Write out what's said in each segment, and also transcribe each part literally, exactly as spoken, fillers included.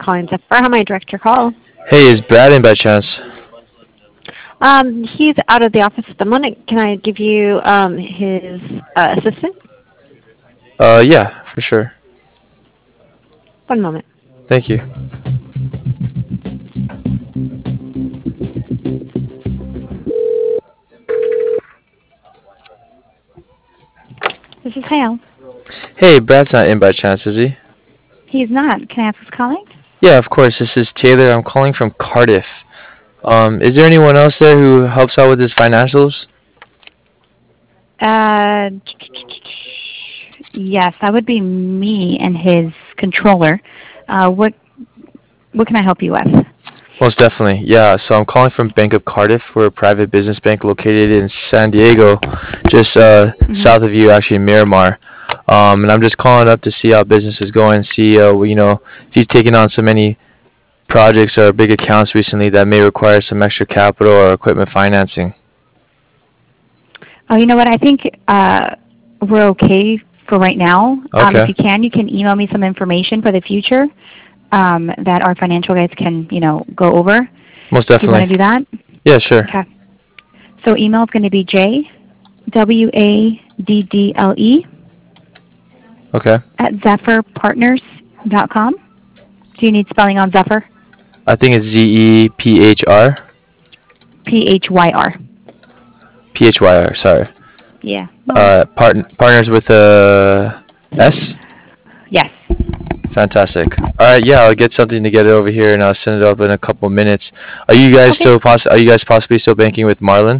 calling Zephyr. How may I direct your call? Hey, is Brad in by chance? Um, he's out of the office at the moment. Can I give you um, his uh, assistant? Uh, yeah, for sure. One moment. Thank you. This is Hale. Hey, Brad's not in by chance, is he? He's not. Can I ask who's calling? Yeah, of course. This is Taylor. I'm calling from Cardiff. Um, is there anyone else there who helps out with his financials? Uh, yes, that would be me and his controller. Uh, what what can I help you with? Most definitely. Yeah, so I'm calling from Bank of Cardiff. We're a private business bank located in San Diego, just uh, hmm south of you, actually, in Miramar. Um, and I'm just calling up to see how business is going, see, uh, you know, if he's taken on so many projects or big accounts recently that may require some extra capital or equipment financing. Oh, you know what? I think uh, we're okay for right now. Um, if Okay, you can, you can email me some information for the future um, that our financial guys can, you know, go over. most Do you want to definitely. do that? Yeah, sure. Okay. So email is going to be J W A D D L E Okay. at zephyr partners dot com. Do you need spelling on Zephyr? I think it's Z E P H R. P H Y R. P H Y R, sorry. Yeah. No worries. Uh, part- partners with a S? Yes. Fantastic. All right, yeah, I'll get something together over here and I'll send it up in a couple minutes. Are you guys Okay. still poss- Are you guys possibly still banking with Marlin?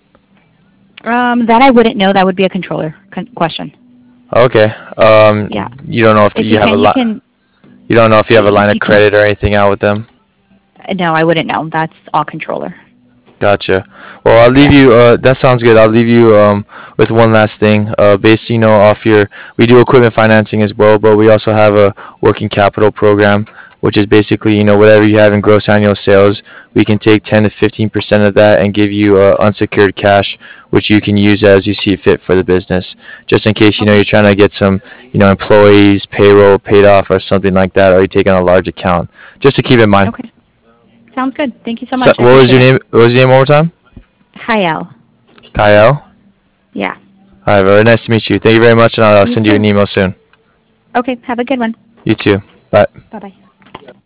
Um, that I wouldn't know. That would be a controller con- question. Okay. Um, Yeah. you don't know if If you you have a can, you lot. can. You don't know if you have a line If of you can. credit or anything out with them. No, I wouldn't know. That's all controller. Gotcha. Well, I'll leave Yeah. you. Uh, that sounds good. I'll leave you um, with one last thing. Uh, based, you know, off your, we do equipment financing as well, but we also have a working capital program, which is basically, you know, whatever you have in gross annual sales, we can take ten to fifteen percent of that and give you uh, unsecured cash, which you can use as you see fit for the business. Just in case, you know, Okay. you're trying to get some, you know, employees, payroll paid off or something like that, or you're taking a large account. Just to keep in mind. Okay. Sounds good. Thank you so So, much. I what was appreciate your it. name? What was your name one more time? Hi, Al. Kyle. Yeah. All right, very nice to meet you. Thank you very much, and I'll You send you too. an email soon. Okay. Have a good one. You too. Bye. Bye bye.